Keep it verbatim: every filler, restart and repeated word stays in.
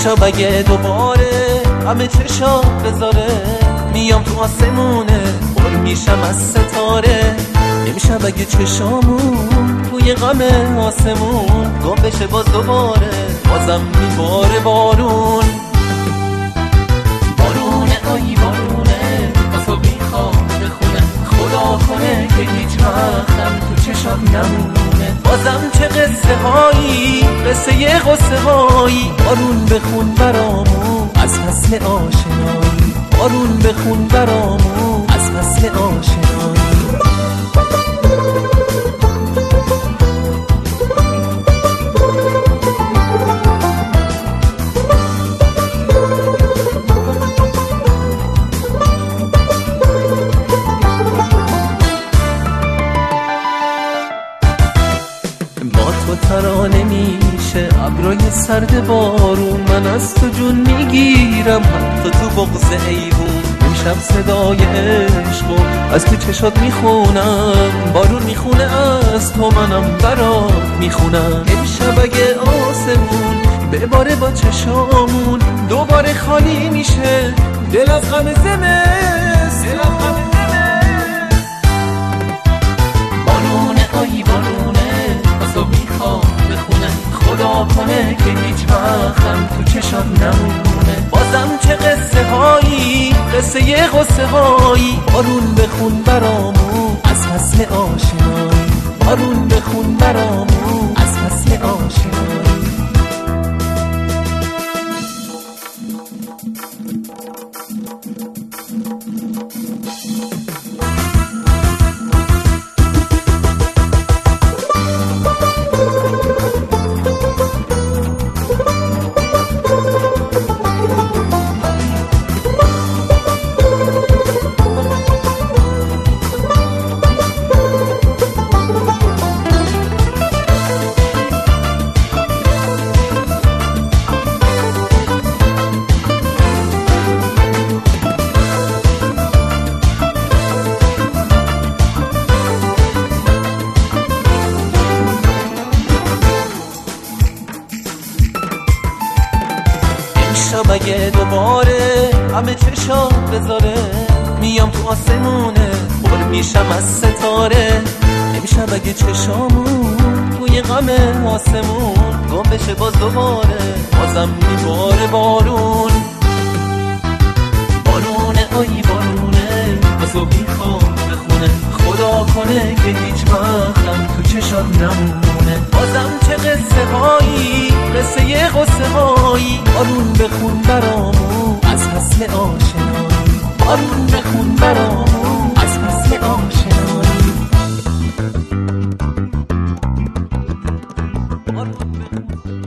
امشب اگه دوباره همه چشا بذاره میام تو آسمونه پر میشم از ستاره. امشب اگه چشامون توی غم آسمون گم بشه باز دوباره بازم میباره بارون. بارونه آی بارونه بازو میخوام بخونم خدا کنه که هیچ وقتم تو چشام نمونه. بازم چه قصه هایی قصه یه قصه هایی. بارون بخون برامون از فصل آشنایی. بارون بخون برامون از فصل آشنایی. با تو ترانه میشه ابرای سرد بارون. من از تو جون میگیرم حتی تو بغض ایوون. امشب صدای عشقو از تو چشات میخونم. بارون میخونه از تو منم برات میخونم. امشب اگه آسمون بباره با چشامون دوباره خالی میشه دل از غم زمستون. بارونه آی بارونه بازو میخوام بخونم خدا کنه که هیچ وقتم تو چشام نمونه. بازم چه قصه هایی قصه یه قصه هایی. بارون بخون برامون از فصل آشنایی. بارون بخون برامون از فصل آشنایی. امشب اگه دوباره همه چشا بذاره میام تو آسمونه پر میشم از ستاره. امشب اگه چشامون توی غم آسمون گم بشه باز دوباره بازم میباره بارون. بارونه آی بارونه بازو میخوام بخونه خدا کنه که هیچ وقتم تو چشات نمونه. بازم چه قصه هایی قصه یه قصه هایی. بارون بخون برامون از فصل آشنایی. بارون بخون برامون از فصل آشنایی. بارون بخون